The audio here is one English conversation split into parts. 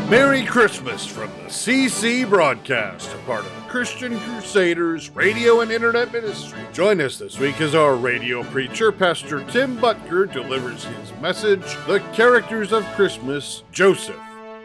Merry Christmas from the CC Broadcast, a part of the Christian Crusaders radio and internet ministry. Join us this week as our radio preacher, Pastor Tim Butker, delivers his message, The Characters of Christmas, Joseph.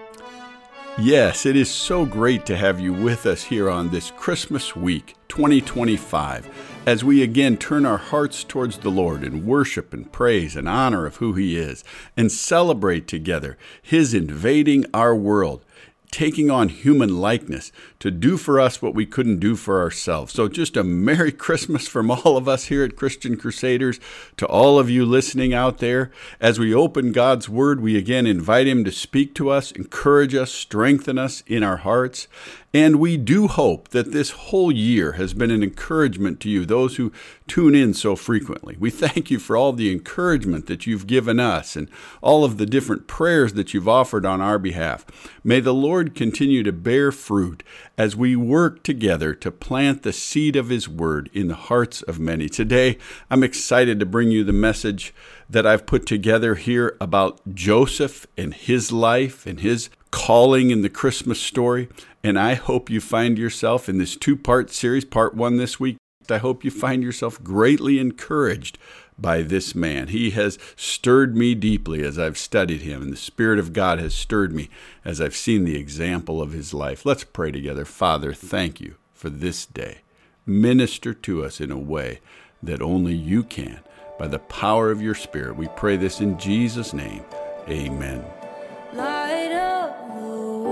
Yes, it is so great to have you with us here on this Christmas week, 2025, as we again turn our hearts towards the Lord in worship and praise and honor of who He is, and celebrate together His invading our world, taking on human likeness to do for us what we couldn't do for ourselves. So just a Merry Christmas from all of us here at Christian Crusaders to all of you listening out there. As we open God's Word, we again invite Him to speak to us, encourage us, strengthen us in our hearts. And we do hope that this whole year has been an encouragement to you, those who tune in so frequently. We thank you for all the encouragement that you've given us and all of the different prayers that you've offered on our behalf. May the Lord continue to bear fruit as we work together to plant the seed of His Word in the hearts of many. Today, I'm excited to bring you the message that I've put together here about Joseph and his life and his calling in the Christmas story. And I hope you find yourself in this two-part series, part one this week. I hope you find yourself greatly encouraged by this man. He has stirred me deeply as I've studied him, and the Spirit of God has stirred me as I've seen the example of his life. Let's pray together. Father, thank you for this day. Minister to us in a way that only you can. By the power of your Spirit, we pray this in Jesus' name. Amen. Light of the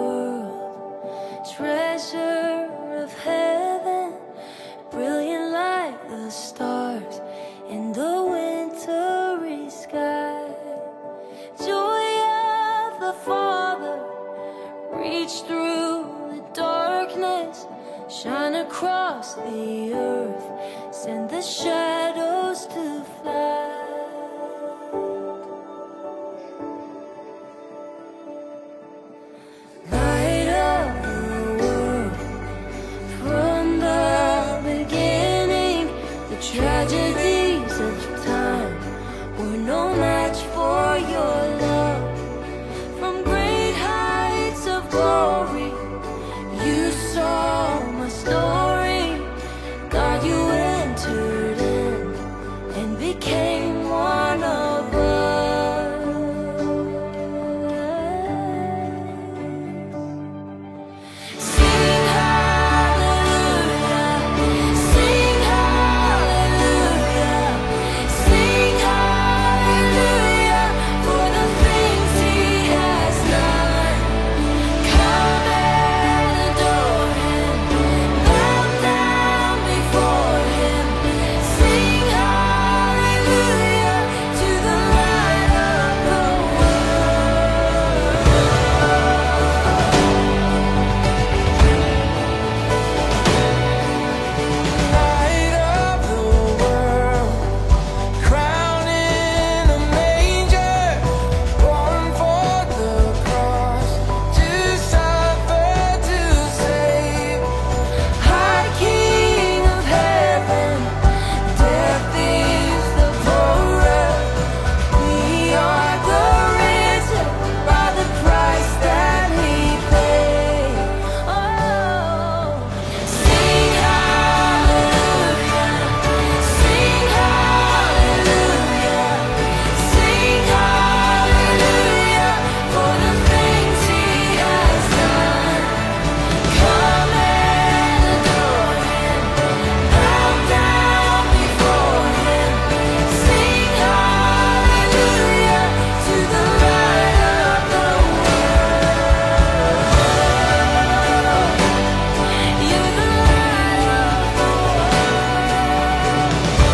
world, treasure of heaven, brilliant like the stars in the wintry sky. Joy of the Father, reach through the darkness, shine across the earth, send the shadows to fly. Tragedies of time were no match for your love. From great heights of glory, you saw my story. God, you entered in and became one of us. Sing hallelujah, sing hallelujah, sing hallelujah for the things He has done. Come and adore Him, bow down before Him. Sing hallelujah to the light of the world. Light of the world, crown in a manger, born for the cross, to suffer, to save. High King of heaven, death is the horror. We are the risen by the price that He paid. Oh, sing hallelujah, sing hallelujah, sing hallelujah for the things He has done. Come and adore Him, bow down before Him. Sing hallelujah to the light of the world. You're the light of the world,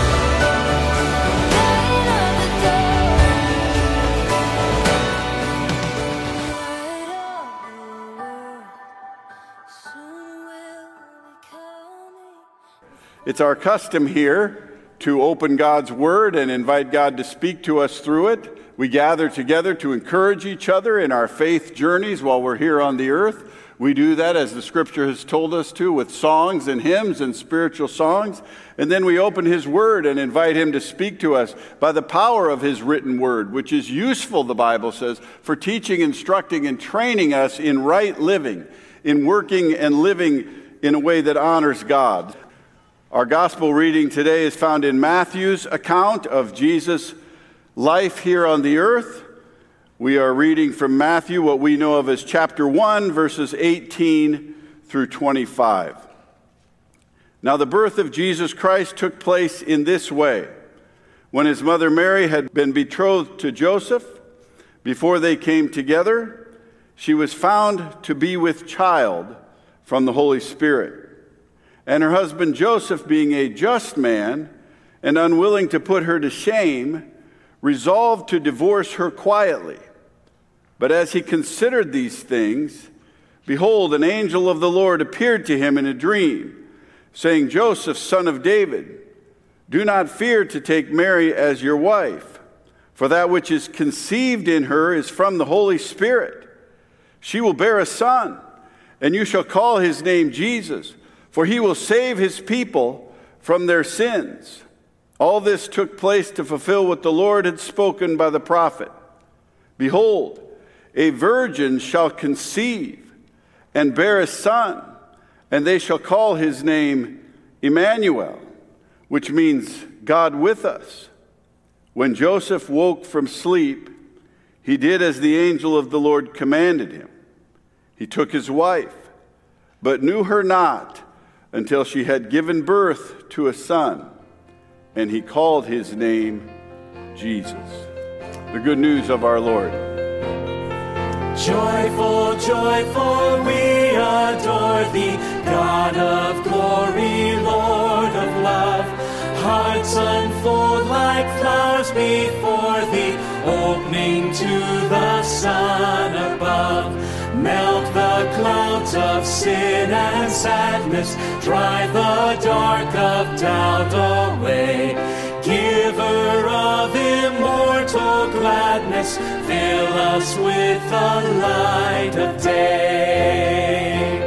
light of the dark, light of the world. Soon will be coming. It's our custom here to open God's Word and invite God to speak to us through it we gather together to encourage each other in our faith journeys while we're here on the earth. We do that, as the Scripture has told us to, with songs and hymns and spiritual songs. And then we open His Word and invite Him to speak to us by the power of His written Word, which is useful, the Bible says, for teaching, instructing, and training us in right living, in working and living in a way that honors God. Our gospel reading today is found in Matthew's account of Jesus' life here on the earth. We are reading from Matthew, what we know of as chapter 1, verses 18 through 25. Now, the birth of Jesus Christ took place in this way. When his mother Mary had been betrothed to Joseph, before they came together, she was found to be with child from the Holy Spirit. And her husband Joseph, being a just man and unwilling to put her to shame, resolved to divorce her quietly. But as he considered these things, behold, an angel of the Lord appeared to him in a dream, saying, Joseph, son of David, do not fear to take Mary as your wife, for that which is conceived in her is from the Holy Spirit. She will bear a son, and you shall call his name Jesus, for he will save his people from their sins. All this took place to fulfill what the Lord had spoken by the prophet. Behold, a virgin shall conceive and bear a son, and they shall call his name Emmanuel, which means God with us. When Joseph woke from sleep, he did as the angel of the Lord commanded him. He took his wife, but knew her not until she had given birth to a son, and he called his name Jesus. The good news of our Lord. Joyful, joyful, we adore thee, God of glory, Lord of love. Hearts unfold like flowers before thee, opening to the sun above. Melt the clouds of sin and sadness, drive the dark of doubt away. Giver of immortal gladness, fill us with the light of day.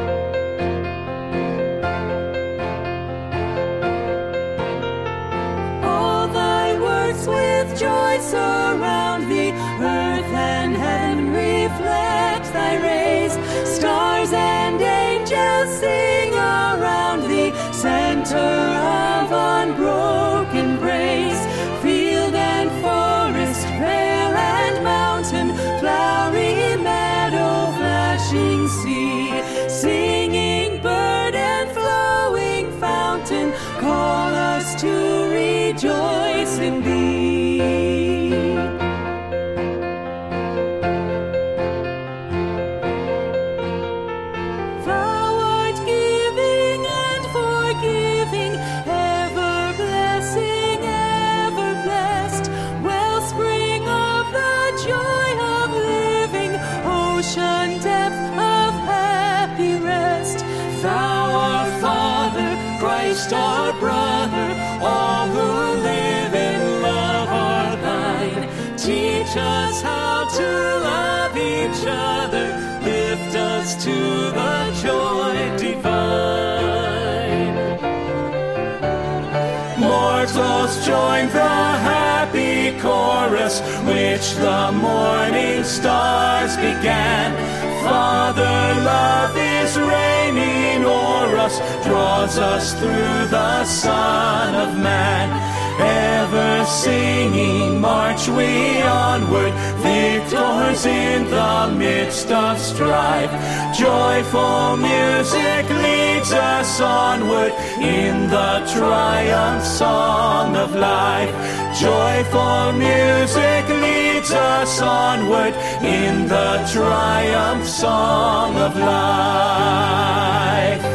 All thy works with joy surround thee, earth and heaven reflect thy rays. Stars and angels sing around thee, center of unbroken praise. Field and forest, vale and mountain, flowery meadow, flashing sea, singing bird and flowing fountain, call us to rejoice in thee. Thou art giving and forgiving, ever blessing, ever blessed, wellspring of the joy of living, ocean depth of happy rest. Thou our Father, Christ our brother, all who live in love are thine. Teach us how to love each other, lift us to the joy divine. Mortals join the happy chorus which the morning stars began. Father, love is reigning o'er us, draws us through the Son of Man. Ever singing, march we onward, victors in the midst of strife. Joyful music leads us onward in the triumph song of life. Joyful music leads us onward in the triumph song of life.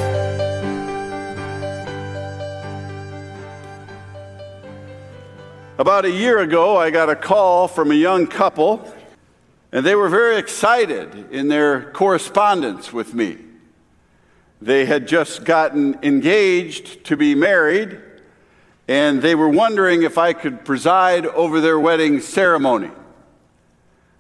About a year ago, I got a call from a young couple, and they were very excited in their correspondence with me. They had just gotten engaged to be married, and they were wondering if I could preside over their wedding ceremony.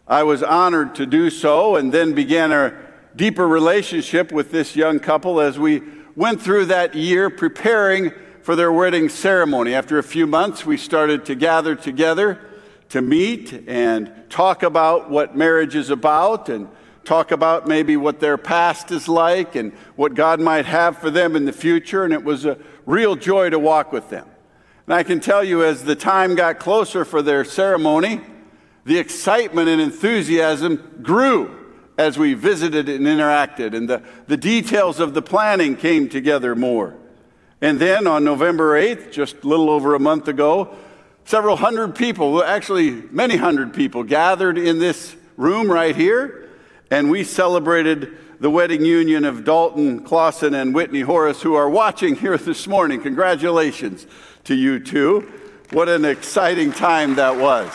I was honored to do so, and then began a deeper relationship with this young couple as we went through that year preparing for their wedding ceremony. After a few months, we started to gather together to meet and talk about what marriage is about, and talk about maybe what their past is like and what God might have for them in the future. And it was a real joy to walk with them. And I can tell you, as the time got closer for their ceremony, the excitement and enthusiasm grew as we visited and interacted, and the details of the planning came together more. And then on November 8th, just a little over a month ago, several hundred people, actually many hundred people, gathered in this room right here, and we celebrated the wedding union of Dalton Clausen and Whitney Horace, who are watching here this morning. Congratulations to you two. What an exciting time that was.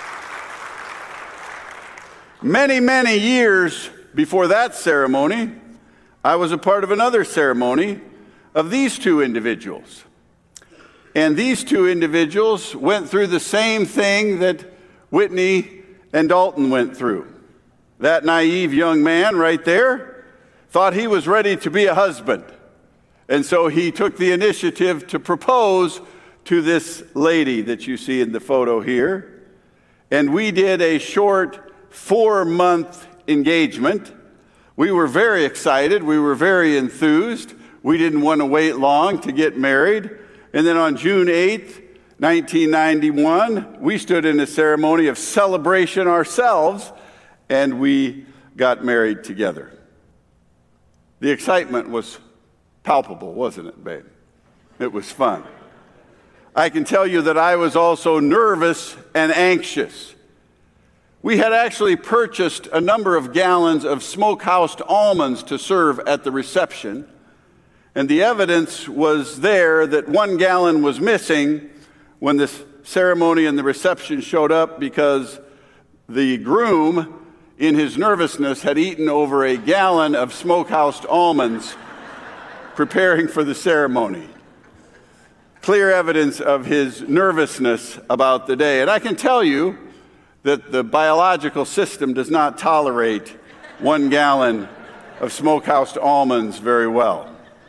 Many, many years before that ceremony, I was a part of another ceremony of these two individuals. And these two individuals went through the same thing that Whitney and Dalton went through. That naive young man right there thought he was ready to be a husband. And so he took the initiative to propose to this lady that you see in the photo here. And we did a short 4-month engagement. We were very excited. We were very enthused. We didn't want to wait long to get married. And then on June 8th, 1991, we stood in a ceremony of celebration ourselves, and we got married together. The excitement was palpable, wasn't it, babe? It was fun. I can tell you that I was also nervous and anxious. We had actually purchased a number of gallons of smokehouse almonds to serve at the reception, and the evidence was there that 1 gallon was missing when the ceremony and the reception showed up, because the groom, in his nervousness, had eaten over 1 gallon of smokehouse almonds preparing for the ceremony. Clear evidence of his nervousness about the day. And I can tell you that the biological system does not tolerate 1 gallon of smokehouse almonds very well.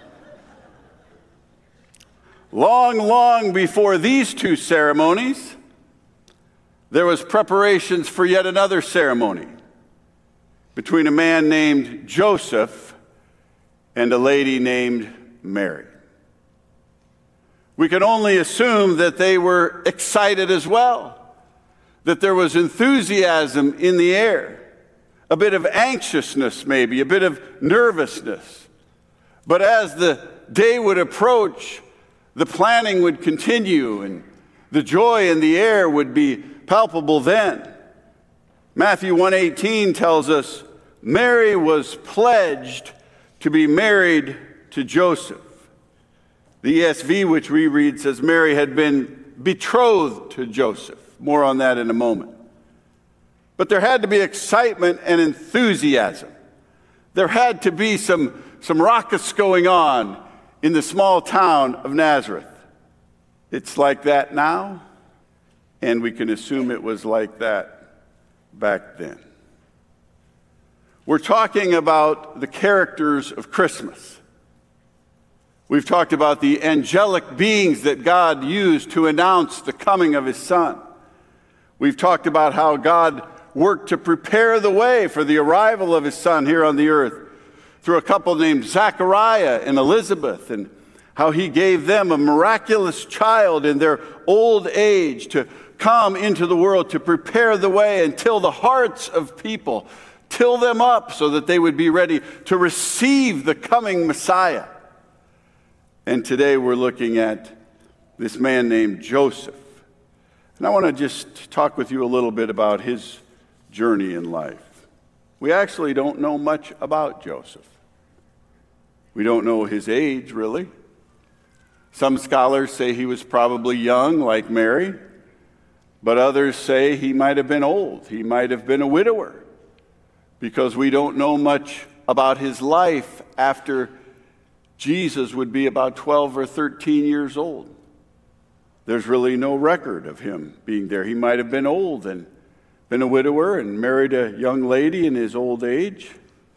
Long, long before these two ceremonies, there was preparations for yet another ceremony between a man named Joseph and a lady named Mary. We can only assume that they were excited as well, that there was enthusiasm in the air, a bit of anxiousness maybe, a bit of nervousness. But as the day would approach, the planning would continue, and the joy in the air would be palpable then. Matthew 1:18 tells us Mary was pledged to be married to Joseph. The ESV, which we read, says Mary had been betrothed to Joseph. More on that in a moment. But there had to be excitement and enthusiasm. There had to be some rockets going on in the small town of Nazareth. It's like that now, and we can assume it was like that back then. We're talking about the characters of Christmas. We've talked about the angelic beings that God used to announce the coming of his Son. We've talked about how God worked to prepare the way for the arrival of his Son here on the earth through a couple named Zachariah and Elizabeth, and how he gave them a miraculous child in their old age to come into the world to prepare the way and till the hearts of people, till them up so that they would be ready to receive the coming Messiah. And today we're looking at this man named Joseph. And I want to just talk with you a little bit about his journey in life. We actually don't know much about Joseph. We don't know his age, really. Some scholars say he was probably young, like Mary, but others say he might have been old. He might have been a widower, because we don't know much about his life after Jesus would be about 12 or 13 years old. There's really no record of him being there. He might have been old and been a widower and married a young lady in his old age?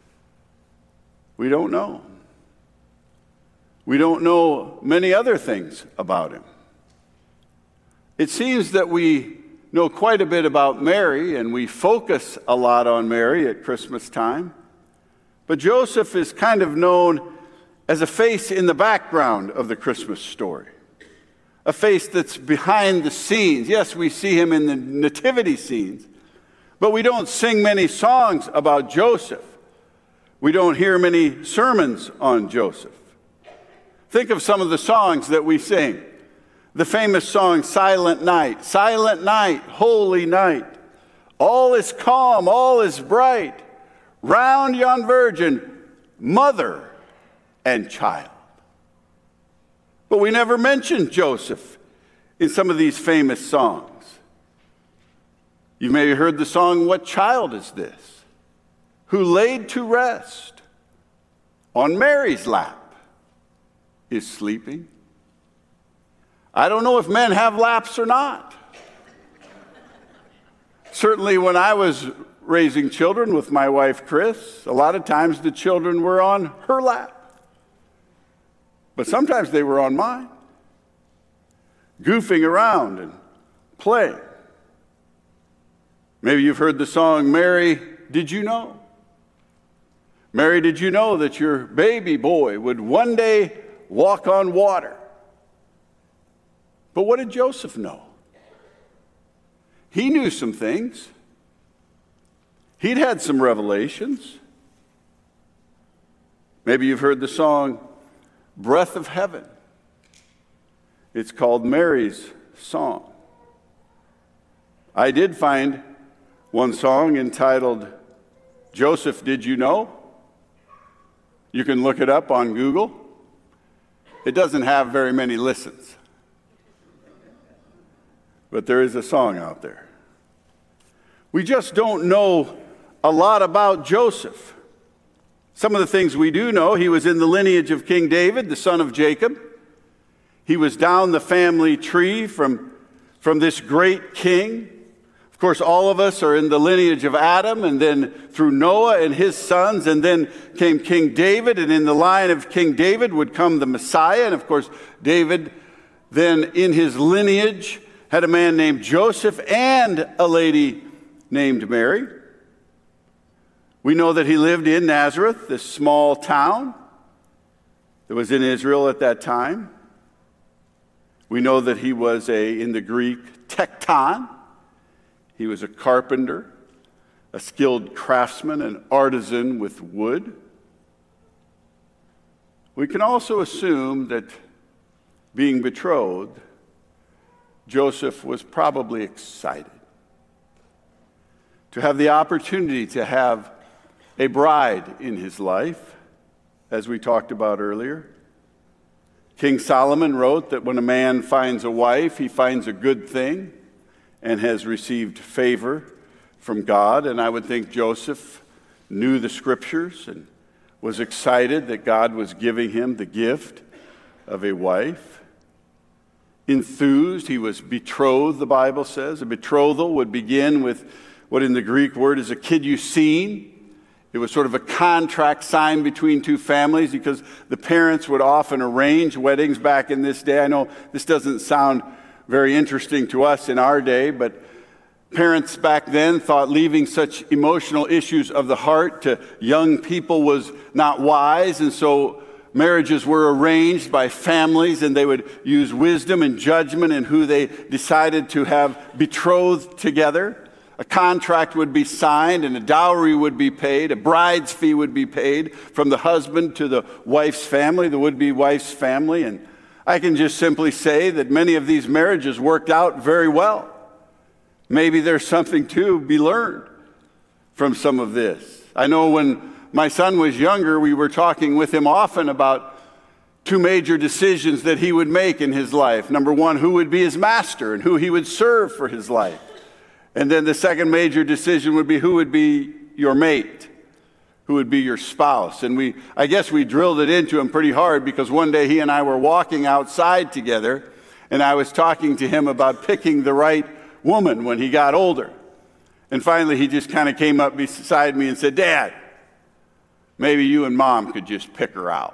We don't know. We don't know many other things about him. It seems that we know quite a bit about Mary, and we focus a lot on Mary at Christmas time. But Joseph is kind of known as a face in the background of the Christmas story, a face that's behind the scenes. Yes, we see him in the nativity scenes, but we don't sing many songs about Joseph. We don't hear many sermons on Joseph. Think of some of the songs that we sing. The famous song, Silent Night, Holy Night. All is calm, all is bright. Round yon virgin, mother and child. But we never mention Joseph in some of these famous songs. You've maybe heard the song, What Child Is This? Who laid to rest on Mary's lap is sleeping. I don't know if men have laps or not. Certainly when I was raising children with my wife, Chris, a lot of times the children were on her lap. But sometimes they were on mine, goofing around and playing. Maybe you've heard the song, Mary, Did You Know? Mary, did you know that your baby boy would one day walk on water? But what did Joseph know? He knew some things. He'd had some revelations. Maybe you've heard the song, Breath of Heaven. It's called Mary's song. I did find one song entitled, Joseph, Did You Know? You can look it up on Google. It doesn't have very many listens. But there is a song out there. We just don't know a lot about Joseph. Some of the things we do know, he was in the lineage of King David, the son of Jacob. He was down the family tree from this great king. Of course, all of us are in the lineage of Adam, and then through Noah and his sons, and then came King David, and in the line of King David would come the Messiah. And of course, David then in his lineage had a man named Joseph and a lady named Mary. We know that he lived in Nazareth, this small town that was in Israel at that time. We know that he was in the Greek, tekton. He was a carpenter, a skilled craftsman, an artisan with wood. We can also assume that being betrothed, Joseph was probably excited to have the opportunity to have a bride in his life, as we talked about earlier. King Solomon wrote that when a man finds a wife, he finds a good thing and has received favor from God. And I would think Joseph knew the scriptures and was excited that God was giving him the gift of a wife. Enthused, he was betrothed, the Bible says. A betrothal would begin with what in the Greek word is a kiddusine. It was sort of a contract signed between two families because the parents would often arrange weddings back in this day. I know this doesn't sound very interesting to us in our day, but parents back then thought leaving such emotional issues of the heart to young people was not wise, and so marriages were arranged by families, and they would use wisdom and judgment in who they decided to have betrothed together. A contract would be signed, and a dowry would be paid. A bride's fee would be paid from the husband to the wife's family, the would-be wife's family. And I can just simply say that many of these marriages worked out very well. Maybe there's something to be learned from some of this. I know when my son was younger, we were talking with him often about two major decisions that he would make in his life. Number one, who would be his master and who he would serve for his life. And then the second major decision would be who would be your mate, who would be your spouse. And I guess we drilled it into him pretty hard because one day he and I were walking outside together, and I was talking to him about picking the right woman when he got older. And finally, he just kind of came up beside me and said, "Dad, maybe you and Mom could just pick her out."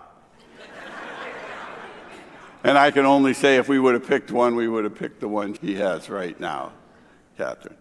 And I can only say if we would have picked one, we would have picked the one he has right now, Catherine.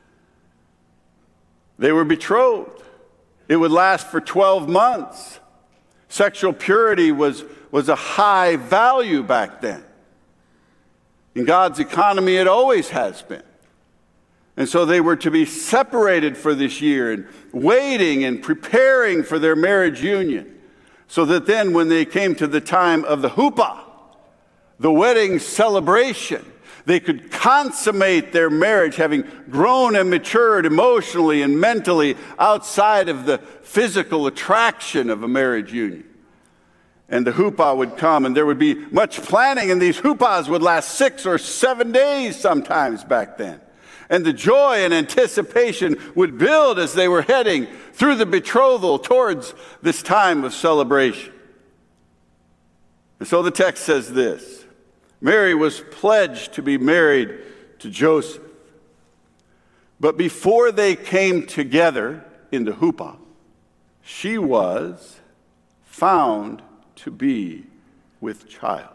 They were betrothed. It would last for 12 months. Sexual purity was a high value back then. In God's economy, it always has been. And so they were to be separated for this year and waiting and preparing for their marriage union, so that then when they came to the time of the huppah, the wedding celebration, they could consummate their marriage, having grown and matured emotionally and mentally outside of the physical attraction of a marriage union. And the huppah would come, and there would be much planning, and these huppahs would last 6 or 7 days sometimes back then. And the joy and anticipation would build as they were heading through the betrothal towards this time of celebration. And so the text says this: Mary was pledged to be married to Joseph. But before they came together in the huppah, she was found to be with child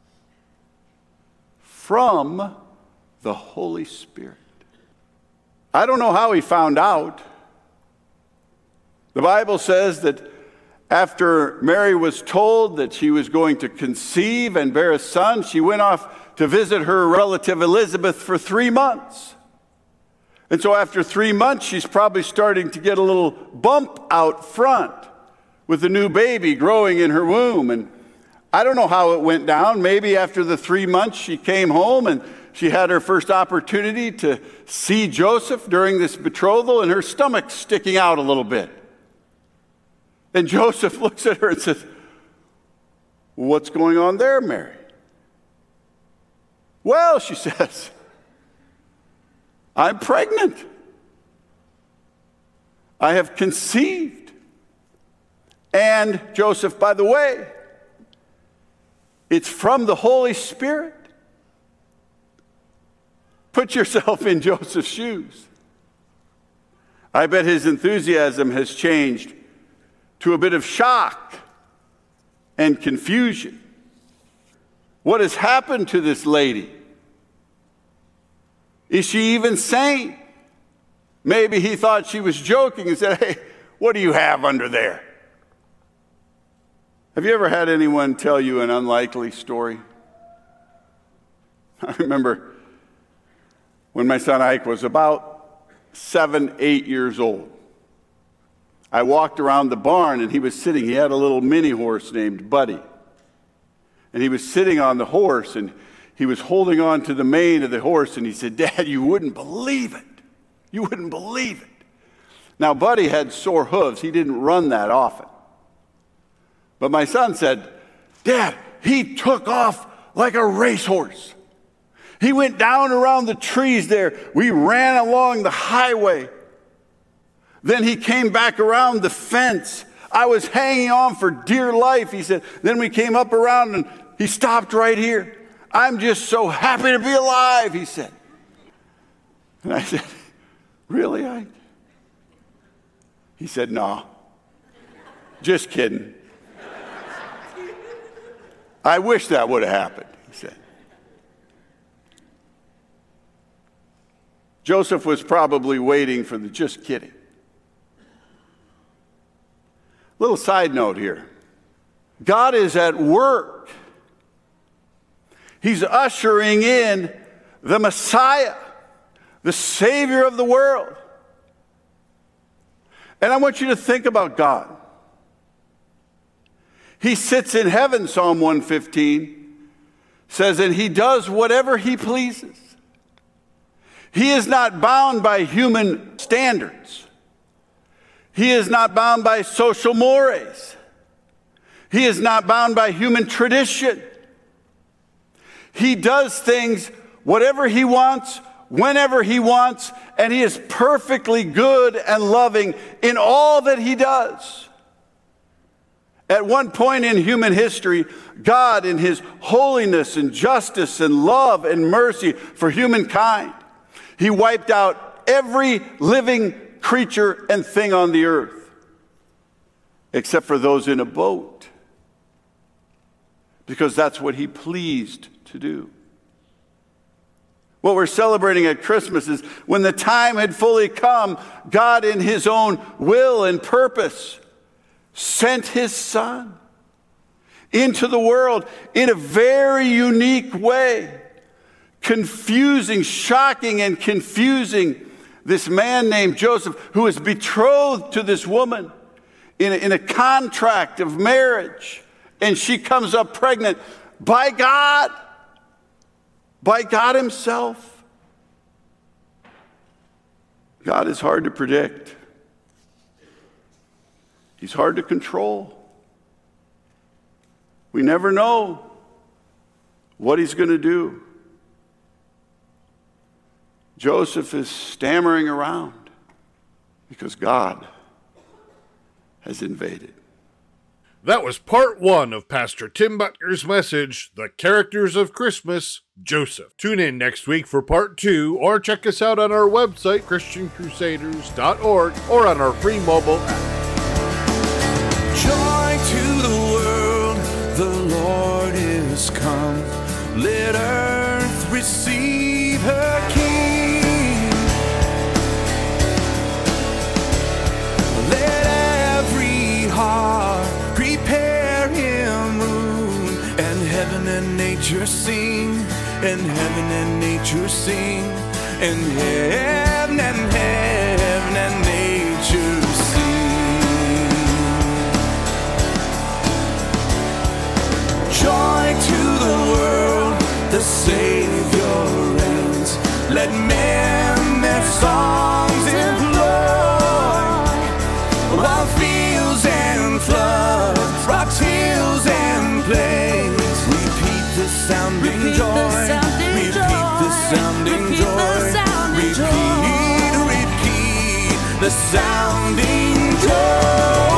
from the Holy Spirit. I don't know how he found out. The Bible says that after Mary was told that she was going to conceive and bear a son, she went off to visit her relative Elizabeth for 3 months. And so after 3 months, she's probably starting to get a little bump out front with the new baby growing in her womb. And I don't know how it went down. Maybe after the 3 months, she came home and she had her first opportunity to see Joseph during this betrothal, and her stomach's sticking out a little bit. And Joseph looks at her and says, "What's going on there, Mary?" "Well," she says, "I'm pregnant. I have conceived." And Joseph, by the way, it's from the Holy Spirit. Put yourself in Joseph's shoes. I bet his enthusiasm has changed to a bit of shock and confusion. What has happened to this lady? Is she even sane? Maybe he thought she was joking and said, "Hey, what do you have under there?" Have you ever had anyone tell you an unlikely story? I remember when my son Ike was about 7, 8 years old. I walked around the barn and he was sitting. He had a little mini horse named Buddy. And he was sitting on the horse and he was holding on to the mane of the horse, and he said, "Dad, you wouldn't believe it. You wouldn't believe it." Now, Buddy had sore hooves. He didn't run that often. But my son said, "Dad, he took off like a racehorse. He went down around the trees there. We ran along the highway. Then he came back around the fence. I was hanging on for dear life," he said. "Then we came up around and he stopped right here. I'm just so happy to be alive," he said. And I said, "Really, Ike?" He said, "No, just kidding. I wish that would have happened," he said. Joseph was probably waiting for the "just kidding." Little side note here. God is at work. He's ushering in the Messiah, the Savior of the world. And I want you to think about God. He sits in heaven, Psalm 115 says, and he does whatever he pleases. He is not bound by human standards. He is not bound by social mores. He is not bound by human tradition. He does things whatever he wants, whenever he wants, and he is perfectly good and loving in all that he does. At one point in human history, God, in his holiness and justice and love and mercy for humankind, he wiped out every living creature and thing on the earth, except for those in a boat, because that's what he pleased to do. What we're celebrating at Christmas is when the time had fully come, God in his own will and purpose sent his Son into the world in a very unique way, shocking and confusing this man named Joseph, who is betrothed to this woman in a contract of marriage, and she comes up pregnant by God himself. God is hard to predict. He's hard to control. We never know what he's going to do. Joseph is stammering around because God has invaded. That was part 1 of Pastor Tim Butker's message, The Characters of Christmas, Joseph. Tune in next week for part 2, or check us out on our website, ChristianCrusaders.org, or on our free mobile app. Joy to the world, the Lord is come. Let earth receive her King. Let every heart prepare him room, and heaven and nature sing, and heaven and nature sing, and heaven and nature sing. Joy to the world, the Savior reigns. Let men their songs employ, while fields and floods, rocks, hills and plains, repeat the sounding joy, repeat the sounding joy, repeat the sounding joy.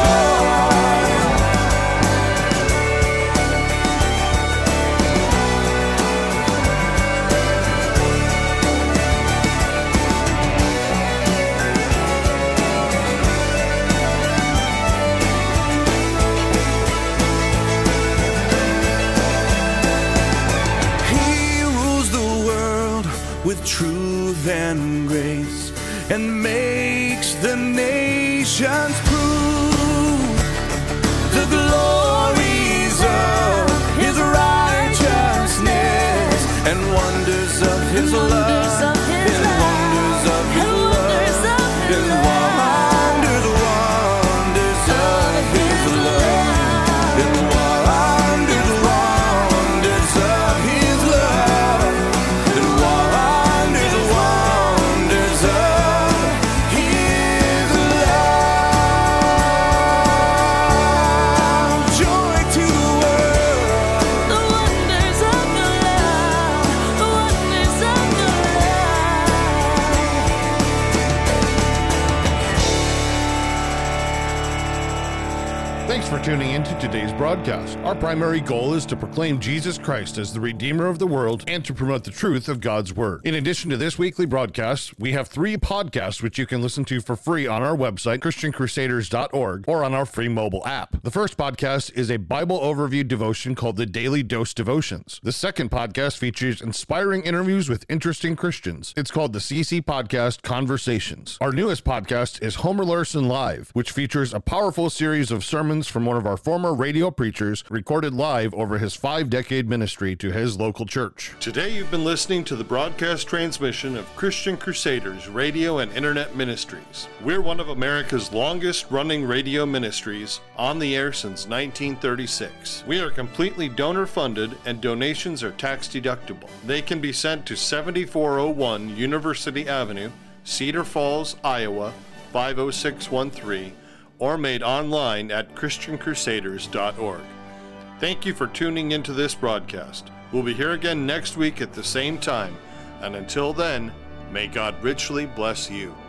With truth and grace, and makes the nations prove the glories of his righteousness, and wonders of his love, and wonders of his love, and wonders of his love, and wonders of his love, and wonders of his love. Joy to the world, The wonders of your love, the wonders of your love. Thanks for tuning in to today's broadcast. Our primary goal is to proclaim Jesus Christ as the Redeemer of the world and to promote the truth of God's Word. In addition to this weekly broadcast, we have 3 podcasts which you can listen to for free on our website, ChristianCrusaders.org, or on our free mobile app. The first podcast is a Bible overview devotion called the Daily Dose Devotions. The second podcast features inspiring interviews with interesting Christians. It's called the CC Podcast Conversations. Our newest podcast is Homer Larson Live, which features a powerful series of sermons from one of our former radio preachers recorded live over his 5-decade ministry to his local church. Today you've been listening to the broadcast transmission of Christian Crusaders Radio and Internet Ministries. We're one of America's longest running radio ministries, on the air since 1936. We are completely donor funded and donations are tax deductible. They can be sent to 7401 University Avenue, Cedar Falls, Iowa 50613, or made online at ChristianCrusaders.org. Thank you for tuning into this broadcast. We'll be here again next week at the same time, and until then, may God richly bless you.